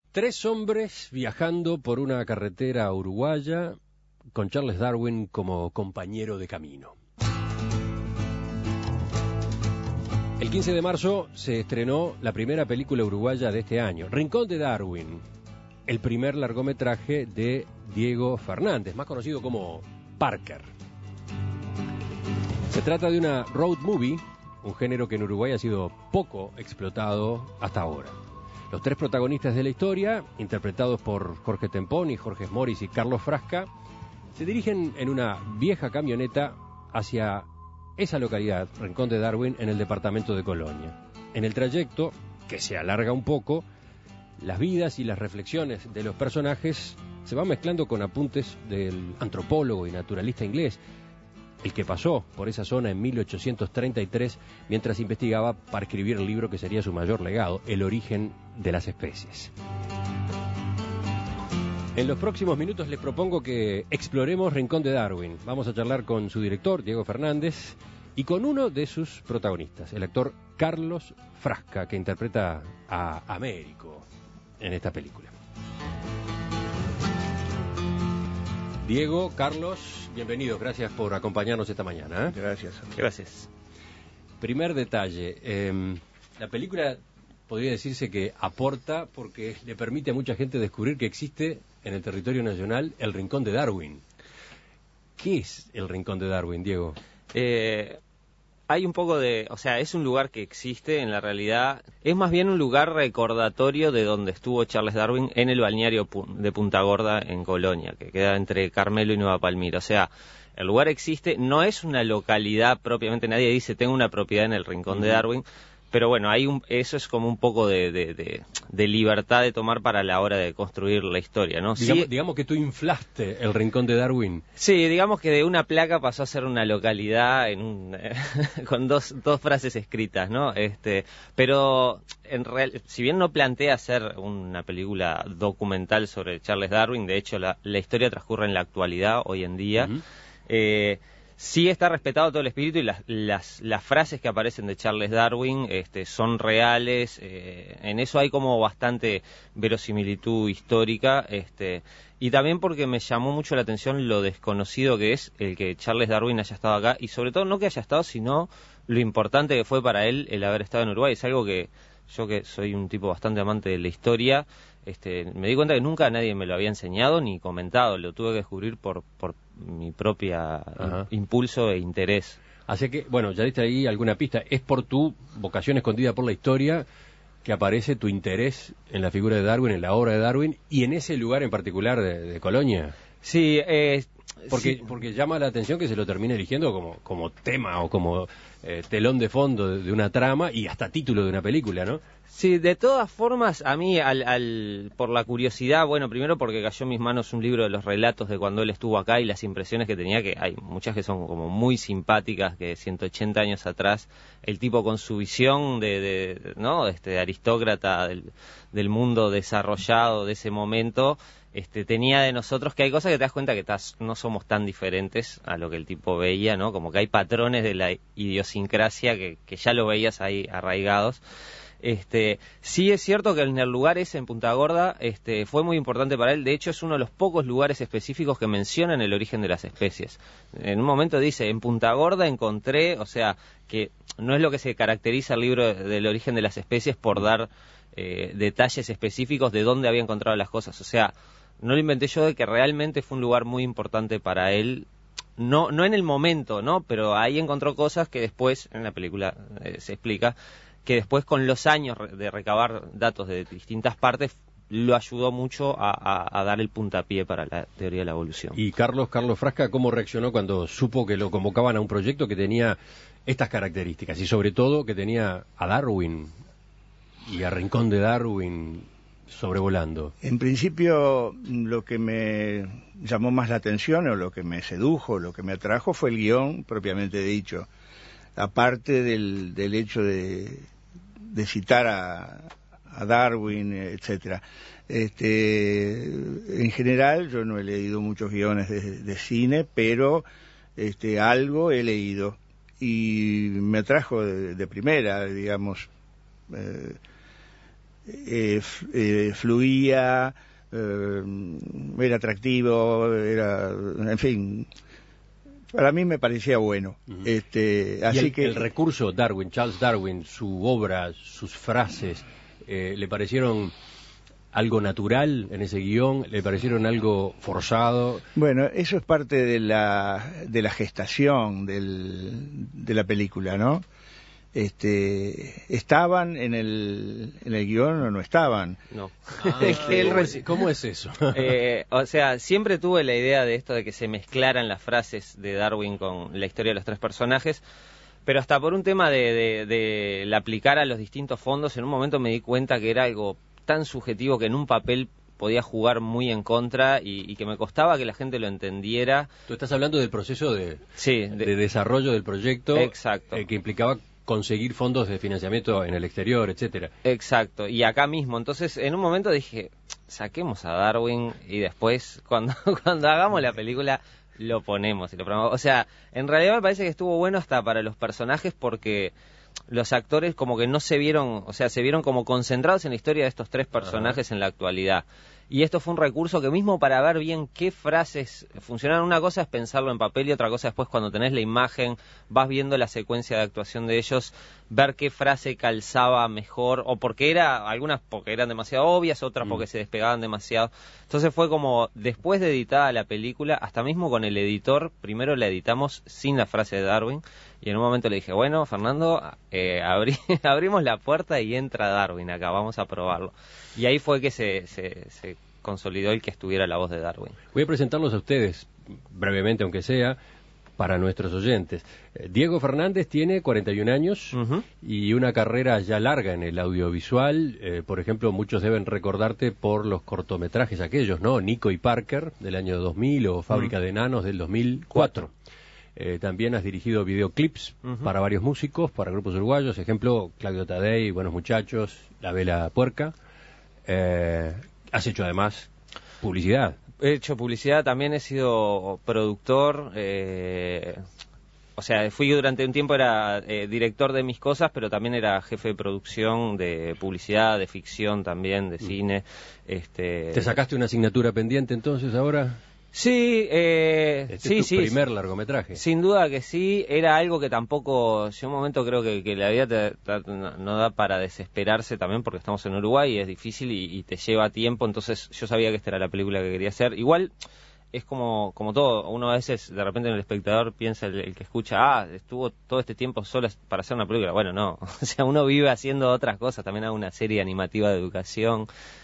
Tres hombres viajando por una carretera uruguaya con Charles Darwin como compañero de camino. El 15 de marzo se estrenó la primera película uruguaya de este año, Rincón de Darwin, el primer largometraje de Diego Fernández, más conocido como Parker. Se trata de una road movie, un género que en Uruguay ha sido poco explotado hasta ahora. Los tres protagonistas de la historia, interpretados por Jorge Temponi, Jorge Moris y Carlos Frasca, se dirigen en una vieja camioneta hacia esa localidad, Rincón de Darwin, en el departamento de Colonia. En el trayecto, que se alarga un poco, las vidas y las reflexiones de los personajes se van mezclando con apuntes del antropólogo y naturalista inglés, el que pasó por esa zona en 1833 mientras investigaba para escribir el libro que sería su mayor legado, El origen de las especies. En los próximos minutos les propongo que exploremos Rincón de Darwin. Vamos a charlar con su director, Diego Fernández, y con uno de sus protagonistas, el actor Carlos Frasca, que interpreta a Américo en esta película. Diego, Carlos, bienvenidos, gracias por acompañarnos esta mañana, ¿eh? Gracias. Primer detalle, la película podría decirse que aporta porque le permite a mucha gente descubrir que existe en el territorio nacional el Rincón de Darwin. ¿Qué es el Rincón de Darwin, Diego? Hay un poco de... O sea, es un lugar que existe en la realidad. Es más bien un lugar recordatorio de donde estuvo Charles Darwin en el balneario de Punta Gorda, en Colonia, que queda entre Carmelo y Nueva Palmira. O sea, el lugar existe, no es una localidad propiamente, nadie dice tengo una propiedad en el Rincón de Darwin, pero bueno, eso es como un poco de libertad de tomar para la hora de construir la historia, ¿no? Digamos que tú inflaste el Rincón de Darwin. Sí, digamos que de una placa pasó a ser una localidad con dos frases escritas, ¿no? Pero si bien no plantea hacer una película documental sobre Charles Darwin, de hecho la historia transcurre en la actualidad, hoy en día. Sí está respetado todo el espíritu y las frases que aparecen de Charles Darwin son reales, en eso hay como bastante verosimilitud histórica, y también porque me llamó mucho la atención lo desconocido que es el que Charles Darwin haya estado acá, y sobre todo no que haya estado, sino lo importante que fue para él el haber estado en Uruguay. Es algo que yo, que soy un tipo bastante amante de la historia, me di cuenta que nunca nadie me lo había enseñado ni comentado, lo tuve que descubrir por mi propia impulso e interés. Así que, bueno, ya diste ahí alguna pista. Es por tu vocación escondida por la historia que aparece tu interés en la figura de Darwin, en la obra de Darwin, y en ese lugar en particular de Colonia. Sí, porque llama la atención que se lo termine eligiendo como tema o como telón de fondo de una trama y hasta título de una película, ¿no? Sí, de todas formas, a mí, por la curiosidad, bueno, primero porque cayó en mis manos un libro de los relatos de cuando él estuvo acá y las impresiones que tenía, que hay muchas que son como muy simpáticas, que 180 años atrás, el tipo con su visión ¿no? De aristócrata del mundo desarrollado de ese momento, tenía de nosotros que hay cosas que te das cuenta que no somos tan diferentes a lo que el tipo veía, ¿no? Como que hay patrones de la idiosincrasia que ya lo veías ahí arraigados. Sí es cierto que en el lugar ese, en Punta Gorda, fue muy importante para él. De hecho, es uno de los pocos lugares específicos que mencionan el origen de las especies. En un momento dice, en Punta Gorda encontré, o sea, que no es lo que se caracteriza el libro del origen de las especies por dar detalles específicos de dónde había encontrado las cosas. O sea, no lo inventé yo, de que realmente fue un lugar muy importante para él. No en el momento, ¿no? Pero ahí encontró cosas que después, en la película se explica, que después con los años de recabar datos de distintas partes lo ayudó mucho a dar el puntapié para la teoría de la evolución. Y Carlos Frasca, ¿cómo reaccionó cuando supo que lo convocaban a un proyecto que tenía estas características y sobre todo que tenía a Darwin y a Rincón de Darwin sobrevolando? En principio, lo que me llamó más la atención o lo que me sedujo, lo que me atrajo fue el guión propiamente dicho. Aparte del hecho de citar a Darwin, etcétera. En general, yo no he leído muchos guiones de cine, pero algo he leído y me atrajo de primera, digamos. fluía, era atractivo, en fin, para mí me parecía bueno. Así que el recurso Darwin, Charles Darwin, su obra, sus frases, ¿le parecieron algo natural en ese guión? ¿Le parecieron algo forzado? Bueno, eso es parte de la gestación de la película, ¿no? ¿Estaban en el guión o no estaban? No. ¿Cómo es eso? O sea, siempre tuve la idea de esto de que se mezclaran las frases de Darwin con la historia de los tres personajes, pero hasta por un tema de la aplicar a los distintos fondos, en un momento me di cuenta que era algo tan subjetivo que en un papel podía jugar muy en contra y que me costaba que la gente lo entendiera. Tú estás hablando del proceso de de desarrollo del proyecto. Exacto. Que implicaba conseguir fondos de financiamiento en el exterior, etcétera. Exacto, y acá mismo. Entonces, en un momento dije, saquemos a Darwin y después, cuando hagamos la película, lo ponemos. O sea, en realidad me parece que estuvo bueno hasta para los personajes porque los actores como que no se vieron, o sea, se vieron como concentrados en la historia de estos tres personajes en la actualidad. Y esto fue un recurso que mismo para ver bien qué frases funcionaron, una cosa es pensarlo en papel y otra cosa después cuando tenés la imagen, vas viendo la secuencia de actuación de ellos, ver qué frase calzaba mejor, o algunas porque eran demasiado obvias, otras porque se despegaban demasiado. Entonces fue como, después de editada la película, hasta mismo con el editor, primero la editamos sin la frase de Darwin, y en un momento le dije, bueno, Fernando, abrimos la puerta y entra Darwin acá, vamos a probarlo. Y ahí fue que se consolidó el que estuviera la voz de Darwin. Voy a presentarlos a ustedes, brevemente aunque sea, para nuestros oyentes. Diego Fernández tiene 41 años y una carrera ya larga en el audiovisual. Por ejemplo, muchos deben recordarte por los cortometrajes aquellos, ¿no? Nico y Parker, del año 2000, o Fábrica de Enanos, del 2004. También has dirigido videoclips para varios músicos, para grupos uruguayos, ejemplo, Claudio Tadei, Buenos Muchachos, La Vela Puerca. Has hecho además publicidad. He hecho publicidad, también he sido productor, o sea, fui durante un tiempo, era director de mis cosas, pero también era jefe de producción de publicidad, de ficción también, de cine. ¿Te sacaste una asignatura pendiente entonces ahora? Sí, Este es tu primer largometraje. Sin duda que sí, era algo que tampoco, yo un momento creo que la vida no da para desesperarse también porque estamos en Uruguay y es difícil y te lleva tiempo, entonces yo sabía que esta era la película que quería hacer. Igual es como todo, uno a veces de repente en el espectador piensa, el que escucha, estuvo todo este tiempo solo para hacer una película. Bueno, no, o sea, uno vive haciendo otras cosas, también hago una serie animativa de educación,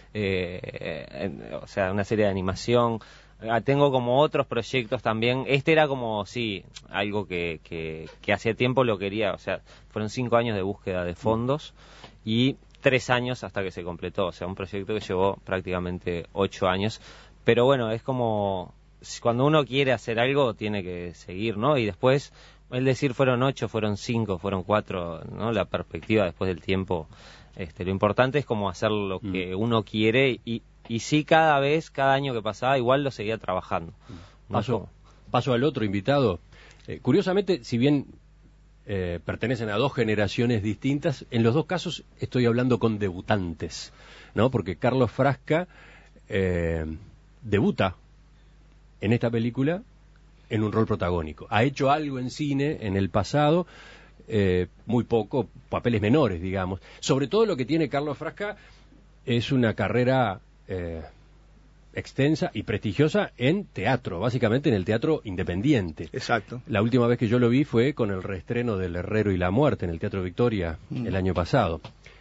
o sea, una serie de animación. Tengo como otros proyectos también. Este era como, sí, algo que hacía tiempo lo quería. O sea, fueron 5 años de búsqueda de fondos y 3 años hasta que se completó. O sea, un proyecto que llevó prácticamente 8 años. Pero bueno, es como, cuando uno quiere hacer algo, tiene que seguir, ¿no? Y después, el decir fueron 8, fueron 5, fueron 4, ¿no? La perspectiva después del tiempo. Lo importante es como hacer lo que uno quiere y sí, cada año que pasaba, igual lo seguía trabajando. Paso al otro invitado. Curiosamente, si bien pertenecen a dos generaciones distintas, en los dos casos estoy hablando con debutantes, ¿no? Porque Carlos Frasca debuta en esta película en un rol protagónico. Ha hecho algo en cine en el pasado, muy poco, papeles menores, digamos. Sobre todo lo que tiene Carlos Frasca es una carrera extensa y prestigiosa en teatro, básicamente en el teatro independiente. Exacto. La última vez que yo lo vi fue con el reestreno del Herrero y la Muerte en el Teatro Victoria el año pasado.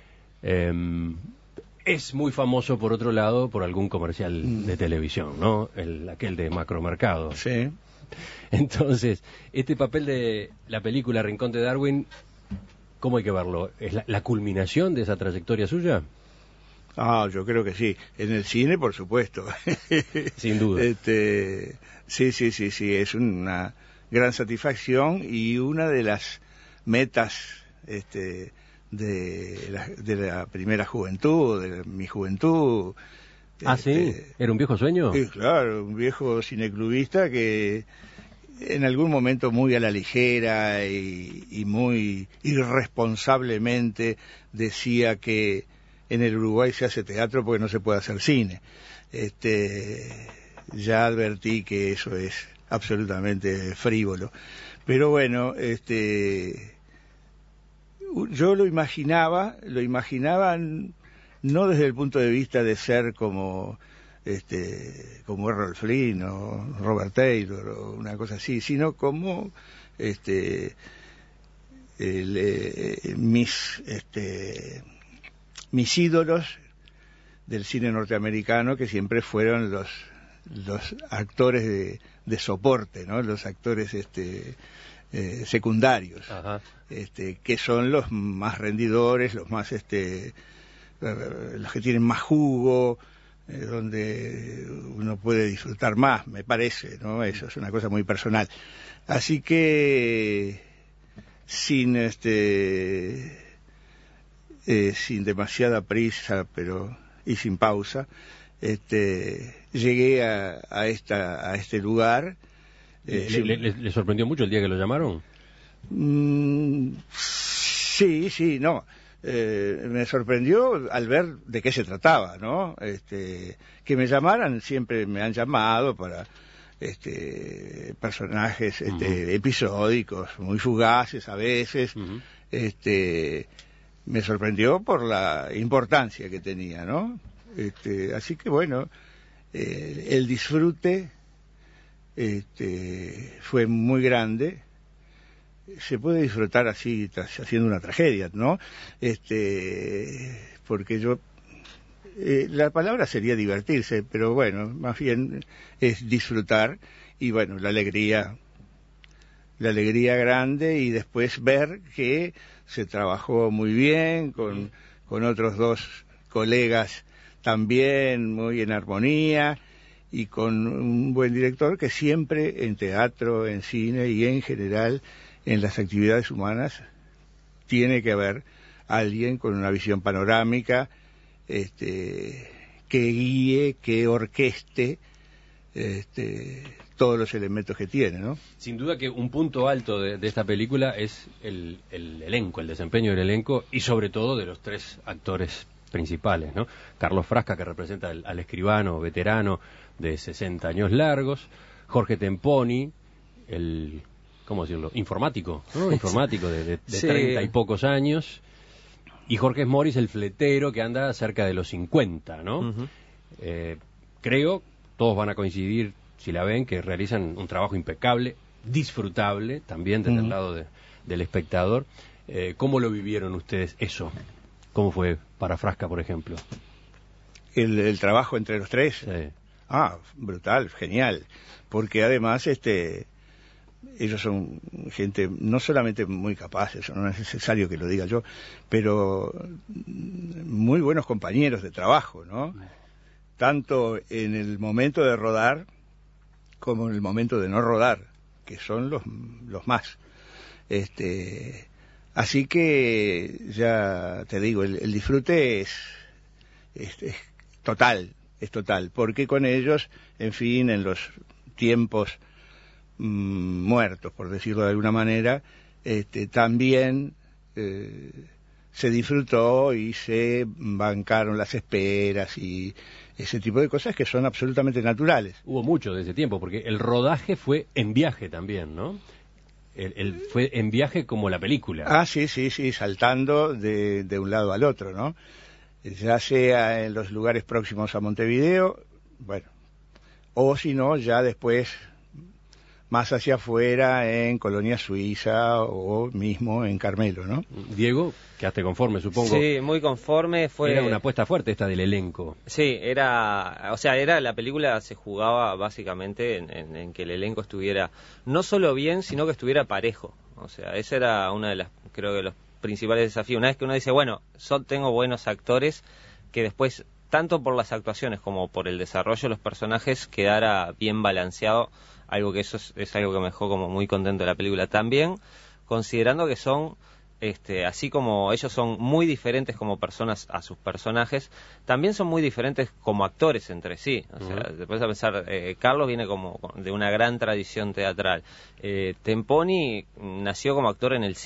Es muy famoso, por otro lado, por algún comercial de televisión, ¿no? Aquel de Macromercado. Sí. Entonces, este papel de la película Rincón de Darwin, ¿cómo hay que verlo? ¿Es la culminación de esa trayectoria suya? Yo creo que sí. En el cine, por supuesto. Sin duda. Sí. Es una gran satisfacción y una de las metas de la primera juventud, de mi juventud. ¿Sí? ¿Era un viejo sueño? Sí, claro, un viejo cineclubista que en algún momento muy a la ligera y muy irresponsablemente decía que en el Uruguay se hace teatro porque no se puede hacer cine. Ya advertí que eso es absolutamente frívolo. Pero bueno, yo lo imaginaba no desde el punto de vista de ser como Errol Flynn o Robert Taylor o una cosa así, sino como mis ídolos del cine norteamericano, que siempre fueron los actores de soporte, ¿no? Los actores secundarios. Ajá. Que son los más rendidores, los más los que tienen más jugo, donde uno puede disfrutar más, me parece, ¿no? Eso es una cosa muy personal. Así que sin demasiada prisa, y sin pausa, llegué a este lugar. ¿Le sorprendió mucho el día que lo llamaron? Sí, no. Me sorprendió al ver de qué se trataba, ¿no? Que me llamaran, siempre me han llamado para personajes episódicos, muy fugaces a veces. Me sorprendió por la importancia que tenía, ¿no? Así que bueno, el disfrute fue muy grande. Se puede disfrutar así haciendo una tragedia, ¿no? Porque la palabra sería divertirse, pero bueno, más bien es disfrutar, y bueno, la alegría grande, y después ver que se trabajó muy bien con otros dos colegas también muy en armonía, y con un buen director que siempre en teatro, en cine y en general en las actividades humanas tiene que haber alguien con una visión panorámica, que guíe, que orqueste todos los elementos que tiene, ¿no? Sin duda que un punto alto de esta película es el elenco, el desempeño del elenco, y sobre todo de los tres actores principales, ¿no? Carlos Frasca, que representa al escribano veterano de 60 años largos, Jorge Temponi, ¿cómo decirlo? Informático, ¿no? Informático de 30 y pocos años, y Jorge Morris, el fletero, que anda cerca de los 50, ¿no? Uh-huh. Creo, todos van a coincidir, si la ven, que realizan un trabajo impecable, disfrutable, también desde el lado del espectador. ¿Cómo lo vivieron ustedes eso? ¿Cómo fue para Frasca, por ejemplo? ¿El trabajo entre los tres? Sí. Brutal, genial. Porque además, ellos son gente no solamente muy capaz, eso no es necesario que lo diga yo, pero muy buenos compañeros de trabajo, ¿no? Tanto en el momento de rodar como en el momento de no rodar, que son los más. Así que ya te digo, el disfrute es total, porque con ellos, en fin, en los tiempos muertos, por decirlo de alguna manera, también se disfrutó y se bancaron las esperas y ese tipo de cosas que son absolutamente naturales. Hubo mucho de ese tiempo, porque el rodaje fue en viaje también, ¿no? Fue en viaje como la película. Sí, saltando de un lado al otro, ¿no? Ya sea en los lugares próximos a Montevideo, bueno, o si no, ya después más hacia afuera en Colonia Suiza o mismo en Carmelo, ¿no? Diego, quedaste conforme, supongo. Sí, muy conforme. Era una apuesta fuerte esta del elenco. Sí, la película se jugaba básicamente en que el elenco estuviera no solo bien, sino que estuviera parejo. O sea, esa era una de creo que los principales desafíos. Una vez que uno dice, bueno, tengo buenos actores, que después, tanto por las actuaciones como por el desarrollo de los personajes, quedara bien balanceado. Algo que eso es algo que me dejó como muy contento de la película. También considerando que son, así como ellos son muy diferentes como personas a sus personajes, también son muy diferentes como actores entre sí. O sea, te puedes pensar, Carlos viene como de una gran tradición teatral. Temponi nació como actor en el cine.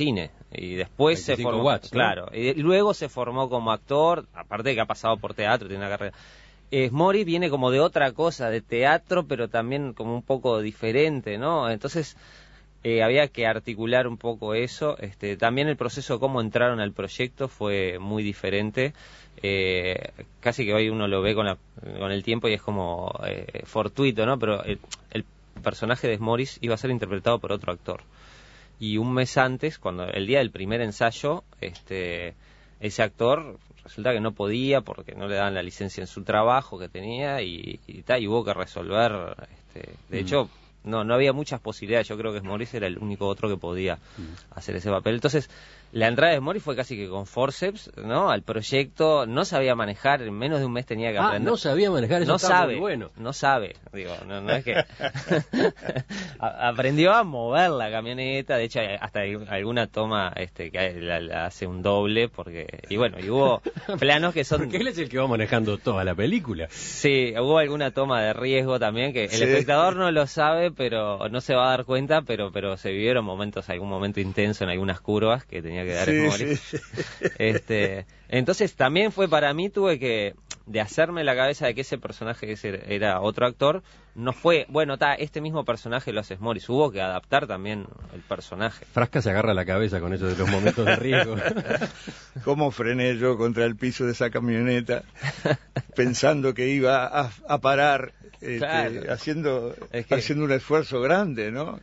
y después se 25 formó, watts, ¿no? claro, y luego se formó como actor, aparte de que ha pasado por teatro, tiene una carrera. Morris viene como de otra cosa, de teatro, pero también como un poco diferente, ¿no? Entonces había que articular un poco eso. También el proceso de cómo entraron al proyecto fue muy diferente. Casi que hoy uno lo ve con el tiempo y es como fortuito, ¿no? Pero el personaje de Morris iba a ser interpretado por otro actor. Y un mes antes, el día del primer ensayo, ese actor resulta que no podía porque no le daban la licencia en su trabajo que tenía y hubo que resolver. De hecho, no había muchas posibilidades. Yo creo que Morris era el único otro que podía hacer ese papel. Entonces, la entrada de Morris fue casi que con forceps, ¿no? Al proyecto, no sabía manejar, en menos de un mes tenía que aprender. No sabía manejar, eso no está sabe, muy bueno. No sabe, digo, no es que... Aprendió a mover la camioneta, de hecho hasta alguna toma que la hace un doble, y hubo planos que son... Porque él es el que va manejando toda la película. Sí, hubo alguna toma de riesgo también, que el espectador no lo sabe, pero no se va a dar cuenta, pero se vivieron algún momento intenso en algunas curvas que tenía que dar Morris. Sí. Entonces también fue para mí, tuve que de hacerme la cabeza de que ese personaje era otro actor. No fue, este mismo personaje lo hace Morris, hubo que adaptar también el personaje. Frasca se agarra la cabeza con eso de los momentos de riesgo. ¿Cómo frené yo contra el piso de esa camioneta pensando que iba a parar, claro. haciendo un esfuerzo grande, ¿no?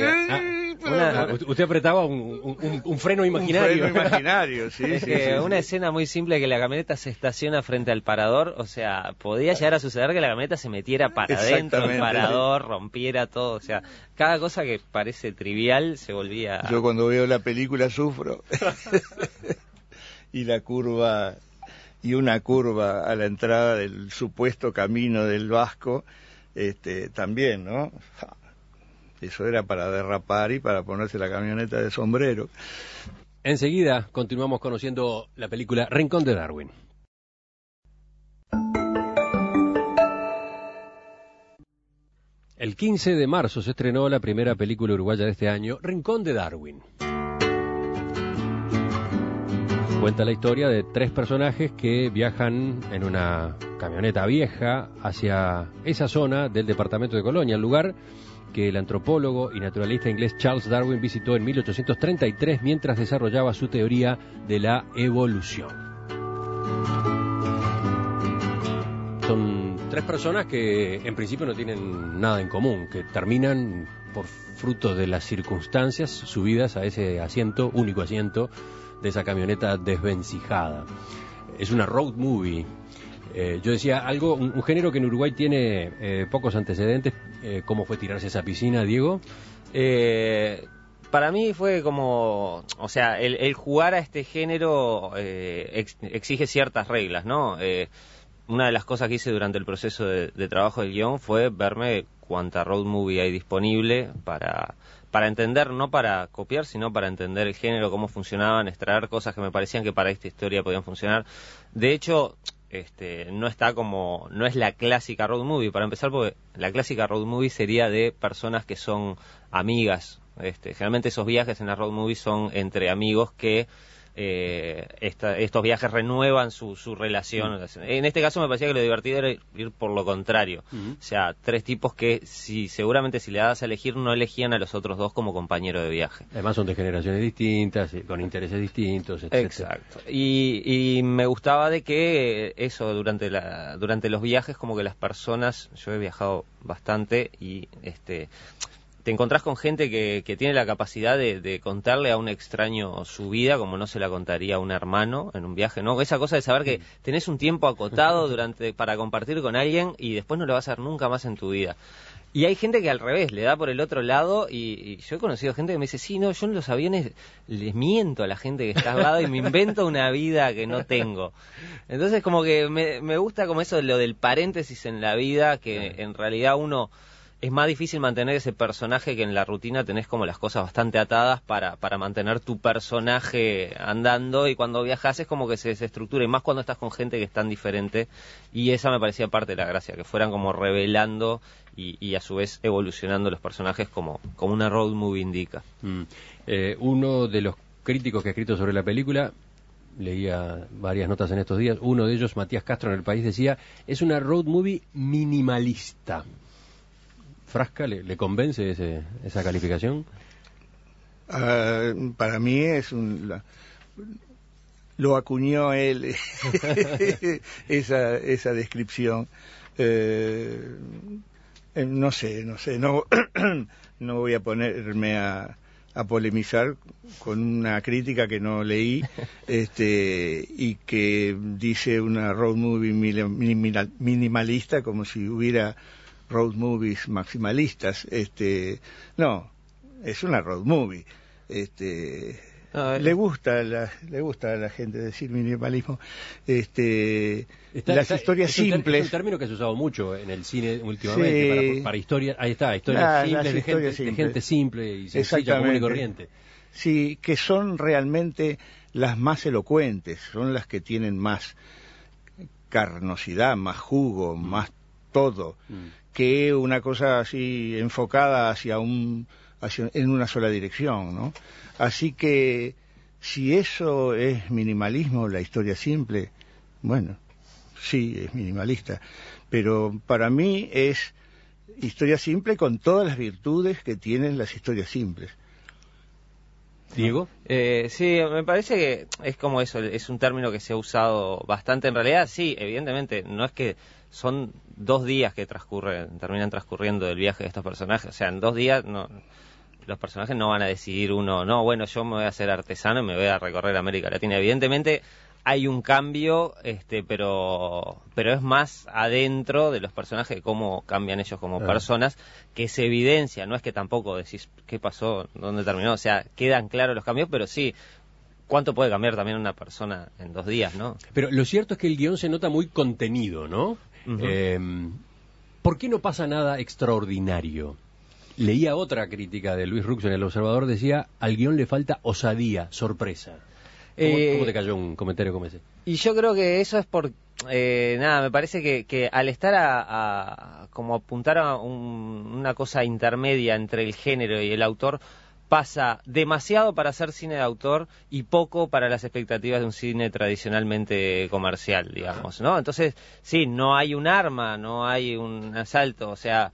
Usted apretaba un freno imaginario. Un freno imaginario, sí. Una escena muy simple, que la camioneta se estaciona frente al parador, o sea, podía llegar a suceder que la camioneta se metiera para adentro del parador, rompiera todo, o sea, cada cosa que parece trivial se volvía... Yo cuando veo la película sufro. Y una curva a la entrada del supuesto camino del Vasco, también, ¿no? Eso era para derrapar y para ponerse la camioneta de sombrero. Enseguida continuamos conociendo la película Rincón de Darwin. El 15 de marzo se estrenó la primera película uruguaya de este año, Rincón de Darwin. Cuenta la historia de 3 personajes que viajan en una camioneta vieja hacia esa zona del departamento de Colonia, el lugar que el antropólogo y naturalista inglés Charles Darwin visitó en 1833 mientras desarrollaba su teoría de la evolución. Son 3 personas que en principio no tienen nada en común, que terminan por fruto de las circunstancias subidas a ese único asiento de esa camioneta desvencijada. Es una road movie. Yo decía un género que en Uruguay tiene pocos antecedentes. ¿Cómo fue tirarse a esa piscina, Diego? Para mí fue como, o sea, el jugar a este género exige ciertas reglas, ¿no? Una de las cosas que hice durante el proceso de trabajo del guión fue verme cuánta road movie hay disponible para entender, no para copiar, sino para entender el género, cómo funcionaban, extraer cosas que me parecían que para esta historia podían funcionar. De hecho, no es la clásica road movie, para empezar, porque la clásica road movie sería de personas que son amigas. Generalmente esos viajes en la road movie son entre amigos que estos viajes renuevan su relación. En este caso me parecía que lo divertido era ir por lo contrario. O sea, 3 tipos que seguramente si le dabas a elegir no elegían a los otros 2 como compañero de viaje. Además son de generaciones distintas, con intereses distintos, etc. Exacto. Y me gustaba de que eso, durante los viajes, como que las personas, yo he viajado bastante y te encontrás con gente que tiene la capacidad de contarle a un extraño su vida como no se la contaría a un hermano en un viaje, ¿no? Esa cosa de saber que tenés un tiempo acotado para compartir con alguien y después no lo vas a ver nunca más en tu vida. Y hay gente que al revés, le da por el otro lado y yo he conocido gente que me dice, sí, no, yo en los aviones les miento a la gente que está al lado y me invento una vida que no tengo. Entonces como que me gusta como eso, lo del paréntesis en la vida, que en realidad es más difícil mantener ese personaje que en la rutina tenés como las cosas bastante atadas para mantener tu personaje andando, y cuando viajas es como que se desestructura, y más cuando estás con gente que es tan diferente, y esa me parecía parte de la gracia, que fueran como revelando y a su vez evolucionando los personajes como una road movie indica. Uno de los críticos que ha escrito sobre la película, leía varias notas en estos días, uno de ellos, Matías Castro en El País, decía, es una road movie minimalista. ¿Frasca le convence esa calificación? Para mí lo acuñó él esa descripción. No sé, no voy a ponerme a polemizar con una crítica que no leí y que dice una road movie minimalista como si hubiera road movies maximalistas. No, es una road movie. Le gusta a la gente decir minimalismo. Las historias simples. Es un término que se ha usado mucho en el cine últimamente, sí. Para historias. Ahí está, historias simples, de gente simple y sencilla, común y corriente. Sí, que son realmente las más elocuentes, son las que tienen más carnosidad, más jugo, más todo, que una cosa así enfocada en una sola dirección, ¿no? Así que si eso es minimalismo, la historia simple, bueno, sí, es minimalista, pero para mí es historia simple con todas las virtudes que tienen las historias simples. ¿Diego? Sí, me parece que es como eso, es un término que se ha usado bastante. En realidad, sí, evidentemente, no es que son 2 días que terminan transcurriendo del viaje de estos personajes, o sea, en 2 días los personajes no van a decidir no, bueno, yo me voy a hacer artesano y me voy a recorrer América Latina. Evidentemente hay un cambio, pero es más adentro de los personajes, de cómo cambian ellos como personas, que se evidencia. No es que tampoco decís qué pasó, dónde terminó, o sea, quedan claros los cambios, pero sí, cuánto puede cambiar también una persona en 2 días, ¿no? Pero lo cierto es que el guión se nota muy contenido, ¿no? ¿Por qué no pasa nada extraordinario? Leía otra crítica de Luis Rux en El Observador, decía, al guión le falta osadía, sorpresa. ¿Cómo te cayó un comentario como ese? Y yo creo que eso es me parece que al estar como apuntar a una cosa intermedia entre el género y el autor, pasa demasiado para hacer cine de autor y poco para las expectativas de un cine tradicionalmente comercial, digamos, ¿no? Entonces, sí, no hay un arma, no hay un asalto, o sea,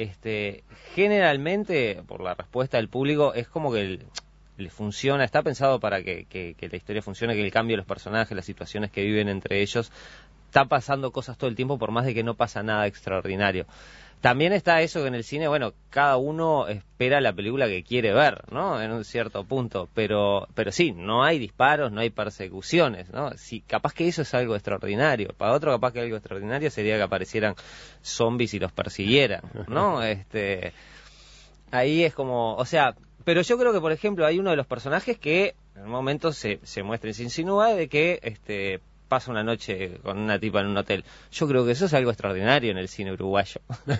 generalmente, por la respuesta del público, es como que le funciona, está pensado para que la historia funcione, que el cambio de los personajes, las situaciones que viven entre ellos, está pasando cosas todo el tiempo, por más de que no pasa nada extraordinario. También está eso que en el cine, bueno, cada uno espera la película que quiere ver, ¿no? En un cierto punto, pero sí, no hay disparos, no hay persecuciones, ¿no? Sí, capaz que eso es algo extraordinario. Para otro, capaz que algo extraordinario sería que aparecieran zombies y los persiguieran, ¿no? Ahí es como, o sea, pero yo creo que, por ejemplo, hay uno de los personajes que en un momento se muestra y se insinúa de que pasa una noche con una tipa en un hotel. Yo creo que eso es algo extraordinario en el cine uruguayo.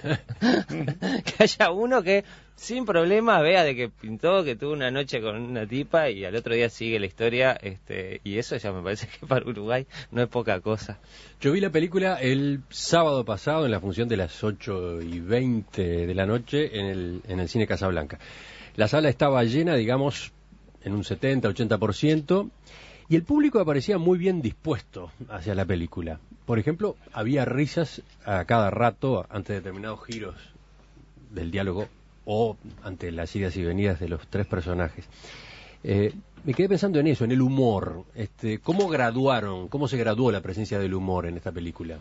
Que haya uno que sin problema vea de que pintó, que tuvo una noche con una tipa y al otro día sigue la historia, y eso ya me parece que para Uruguay no es poca cosa. Yo vi la película el sábado pasado en la función de las 8:20 de la noche en el Cine Casablanca. La sala estaba llena, digamos, en un 70-80%, y el público aparecía muy bien dispuesto hacia la película. Por ejemplo, había risas a cada rato ante determinados giros del diálogo o ante las idas y venidas de los 3 personajes. Me quedé pensando en eso, en el humor. ¿Cómo se graduó la presencia del humor en esta película?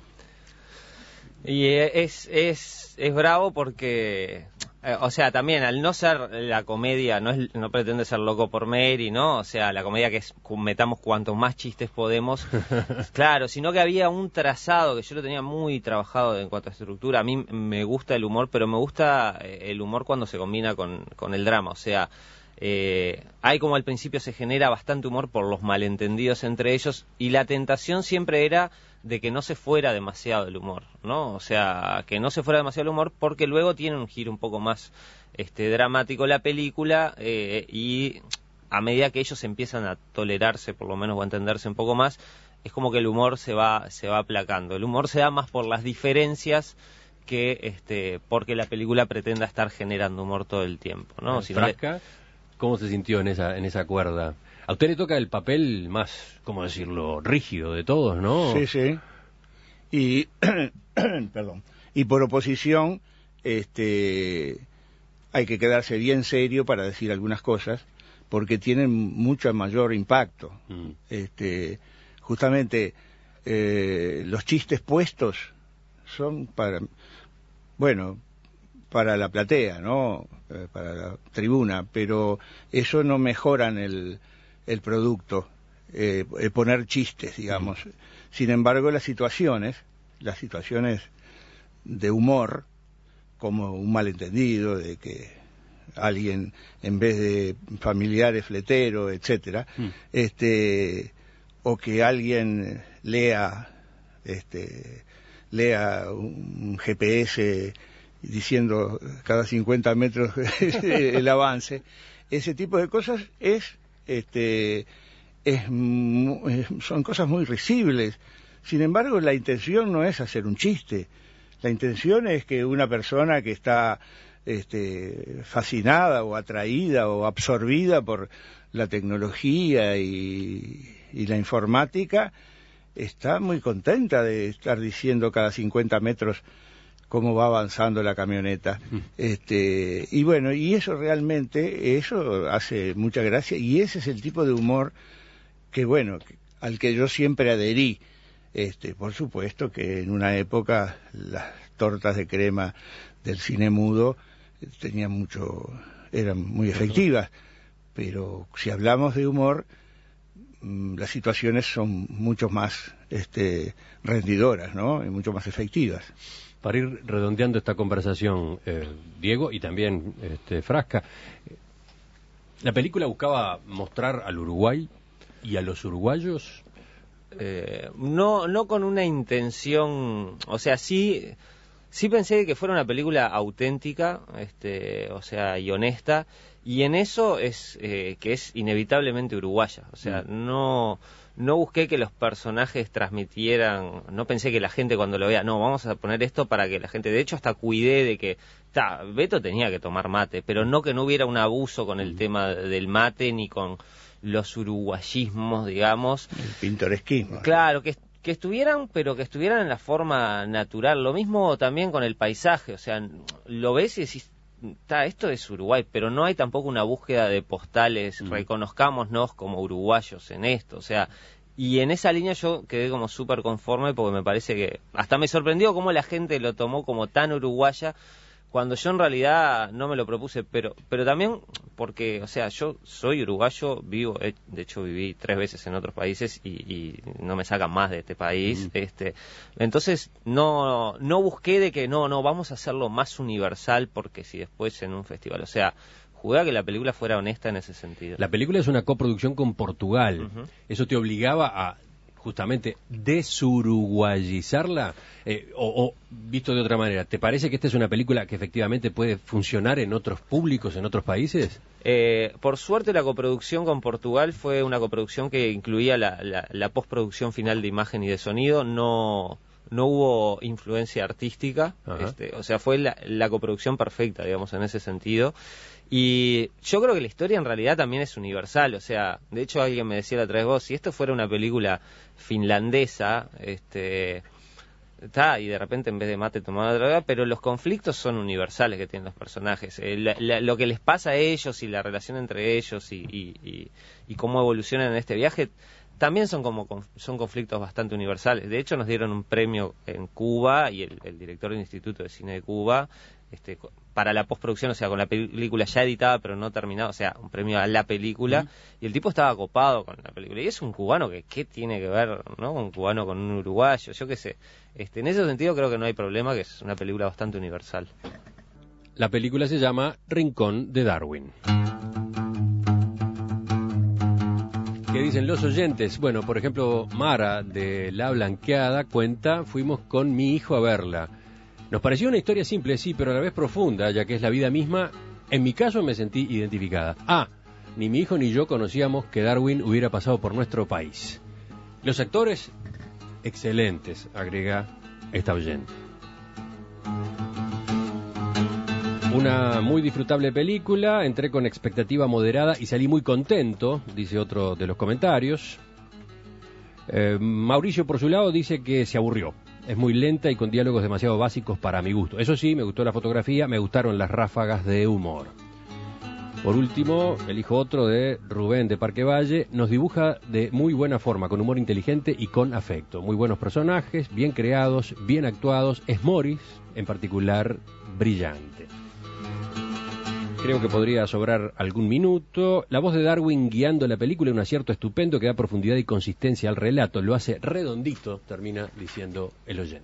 Y es bravo porque, o sea, también al no ser la comedia, no pretende ser Loco por Mary, ¿no? O sea, la comedia que es metamos cuantos más chistes podemos, claro, sino que había un trazado que yo lo tenía muy trabajado en cuanto a estructura. A mí me gusta el humor, pero me gusta el humor cuando se combina con el drama, o sea, hay como al principio se genera bastante humor por los malentendidos entre ellos y la tentación siempre era de que no se fuera demasiado el humor, ¿no? O sea, que no se fuera demasiado el humor porque luego tiene un giro un poco más dramático la película y a medida que ellos empiezan a tolerarse por lo menos o a entenderse un poco más, es como que el humor se va aplacando. El humor se da más por las diferencias que porque la película pretenda estar generando humor todo el tiempo, ¿no? Frasca, ¿cómo se sintió en esa cuerda? A usted le toca el papel más, ¿cómo decirlo?, rígido de todos, ¿no? Sí, sí. Y, perdón, y por oposición, hay que quedarse bien serio para decir algunas cosas, porque tienen mucho mayor impacto. Justamente, los chistes puestos son para la platea, ¿no? Para la tribuna, pero eso no mejoran el producto, poner chistes, digamos. Sin embargo, las situaciones de humor, como un malentendido, de que alguien, en vez de familiar, es fletero, etcétera, o que alguien lea un GPS diciendo cada 50 metros el avance, ese tipo de cosas son cosas muy risibles. Sin embargo, la intención no es hacer un chiste. La intención es que una persona que está fascinada o atraída o absorbida por la tecnología y la informática está muy contenta de estar diciendo cada 50 metros cómo va avanzando la camioneta. Y bueno, y eso realmente, eso hace mucha gracia, y ese es el tipo de humor que, bueno, al que yo siempre adherí. Por supuesto que en una época las tortas de crema del cine mudo eran muy efectivas, pero si hablamos de humor, las situaciones son mucho más rendidoras, ¿no? Y mucho más efectivas. Para ir redondeando esta conversación, Diego, y también Frasca, ¿la película buscaba mostrar al Uruguay y a los uruguayos? No con una intención, o sea, sí pensé que fuera una película auténtica, o sea, y honesta, y en eso es que es inevitablemente uruguaya, o sea, no busqué que los personajes transmitieran, no pensé que la gente cuando lo vea, no, vamos a poner esto para que la gente, de hecho hasta cuidé de que, Beto tenía que tomar mate, pero no que no hubiera un abuso con el tema del mate ni con los uruguayismos, digamos. El pintoresquismo. Claro, que estuvieran, pero que estuvieran en la forma natural. Lo mismo también con el paisaje, o sea, lo ves y decís, esto es Uruguay, pero no hay tampoco una búsqueda de postales, reconozcámonos como uruguayos en esto, o sea, y en esa línea yo quedé como súper conforme porque me parece que hasta me sorprendió cómo la gente lo tomó como tan uruguaya, cuando yo en realidad no me lo propuse, pero también porque, o sea, yo soy uruguayo, de hecho viví 3 veces en otros países y no me sacan más de este país, entonces no busqué de que no vamos a hacerlo más universal porque si después en un festival, o sea, jugué a que la película fuera honesta en ese sentido. La película es una coproducción con Portugal, eso te obligaba a justamente desuruguayizarla, o visto de otra manera, ¿te parece que esta es una película que efectivamente puede funcionar en otros públicos, en otros países? Por suerte la coproducción con Portugal fue una coproducción que incluía la postproducción final de imagen y de sonido, no hubo influencia artística, o sea, fue la coproducción perfecta, digamos, en ese sentido. Y yo creo que la historia en realidad también es universal, o sea, de hecho alguien me decía la otra vez, vos, si esto fuera una película finlandesa, y de repente en vez de mate tomaba droga, pero los conflictos son universales que tienen los personajes, lo que les pasa a ellos y la relación entre ellos y cómo evolucionan en este viaje, también son conflictos bastante universales. De hecho nos dieron un premio en Cuba y el director del Instituto de Cine de Cuba, para la postproducción, o sea, con la película ya editada pero no terminada, o sea, un premio a la película, y el tipo estaba copado con la película, y es un cubano que ¿qué tiene que ver, no? Un cubano con un uruguayo, yo qué sé. En ese sentido creo que no hay problema, que es una película bastante universal. La película se llama Rincón de Darwin. ¿Qué dicen los oyentes? Bueno, por ejemplo, Mara de La Blanqueada cuenta, fuimos con mi hijo a verla. Nos pareció una historia simple, sí, pero a la vez profunda, ya que es la vida misma. En mi caso me sentí identificada. Ni mi hijo ni yo conocíamos que Darwin hubiera pasado por nuestro país. Los actores, excelentes, agrega esta oyente. Una muy disfrutable película, entré con expectativa moderada y salí muy contento, dice otro de los comentarios. Mauricio, por su lado, dice que se aburrió. Es muy lenta y con diálogos demasiado básicos para mi gusto. Eso sí, me gustó la fotografía, me gustaron las ráfagas de humor. Por último, elijo otro de Rubén de Parque Valle. Nos dibuja de muy buena forma, con humor inteligente y con afecto. Muy buenos personajes, bien creados, bien actuados. Es Morris, en particular, brillante. Creo que podría sobrar algún minuto. La voz de Darwin guiando la película, un acierto estupendo que da profundidad y consistencia al relato. Lo hace redondito, termina diciendo el oyente.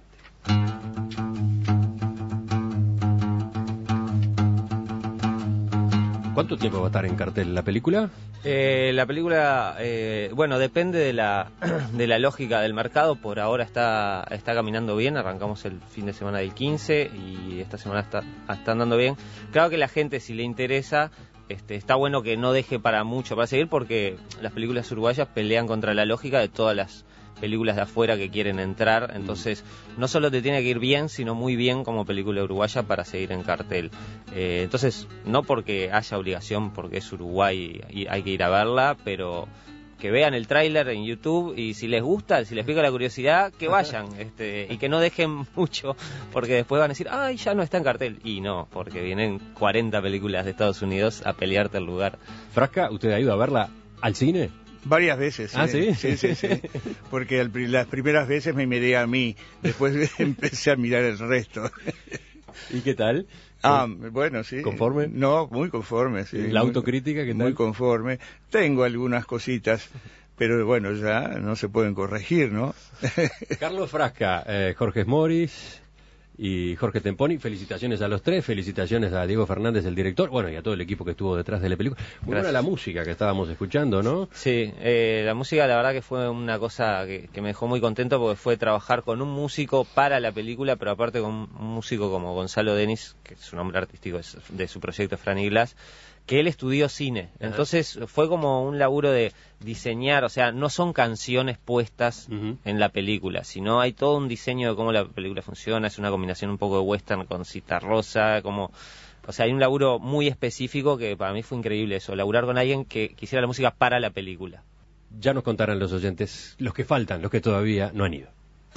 ¿Cuánto tiempo va a estar en cartel la película? La película, bueno, depende de la lógica del mercado. Por ahora está caminando bien. Arrancamos el fin de semana del 15 y esta semana está andando bien. Claro que la gente, si le interesa, está bueno que no deje para mucho para seguir, porque las películas uruguayas pelean contra la lógica de todas las películas de afuera que quieren entrar. Entonces no solo te tiene que ir bien, sino muy bien como película uruguaya para seguir en cartel. Entonces, no porque haya obligación, porque es Uruguay y hay que ir a verla, pero que vean el tráiler en YouTube y si les gusta, si les pica la curiosidad, que vayan y que no dejen mucho, porque después van a decir, ay, ya no está en cartel. Y no, porque vienen 40 películas de Estados Unidos a pelearte el lugar. Frasca, ¿usted ha ido a verla al cine? Varias veces. ¿Ah, sí? Sí. Porque las primeras veces me miré a mí, después empecé a mirar el resto. ¿Y qué tal? Bueno, sí. ¿Conforme? No, muy conforme, sí. ¿La autocrítica qué tal? Muy conforme. Tengo algunas cositas, pero bueno, ya no se pueden corregir, ¿no? Carlos Frasca, Jorge Morris y Jorge Temponi, felicitaciones a los tres, felicitaciones a Diego Fernández, el director, bueno, y a todo el equipo que estuvo detrás de la película. Muy buena la música que estábamos escuchando, ¿no? Sí, la música la verdad que fue una cosa que me dejó muy contento, porque fue trabajar con un músico para la película, pero aparte con un músico como Gonzalo Denis, que su nombre artístico es de su proyecto Franny Glass, que él estudió cine. Entonces fue como un laburo de diseñar, o sea, no son canciones puestas en la película, sino hay todo un diseño de cómo la película funciona. Es una combinación un poco de western con Citarrosa, o sea, hay un laburo muy específico que para mí fue increíble eso, laburar con alguien que quisiera la música para la película. Ya nos contarán los oyentes, los que faltan, los que todavía no han ido.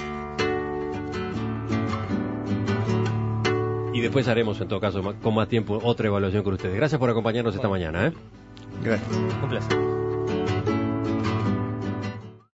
Y después haremos, en todo caso, con más tiempo, otra evaluación con ustedes. Gracias por acompañarnos esta mañana. Gracias. Un placer.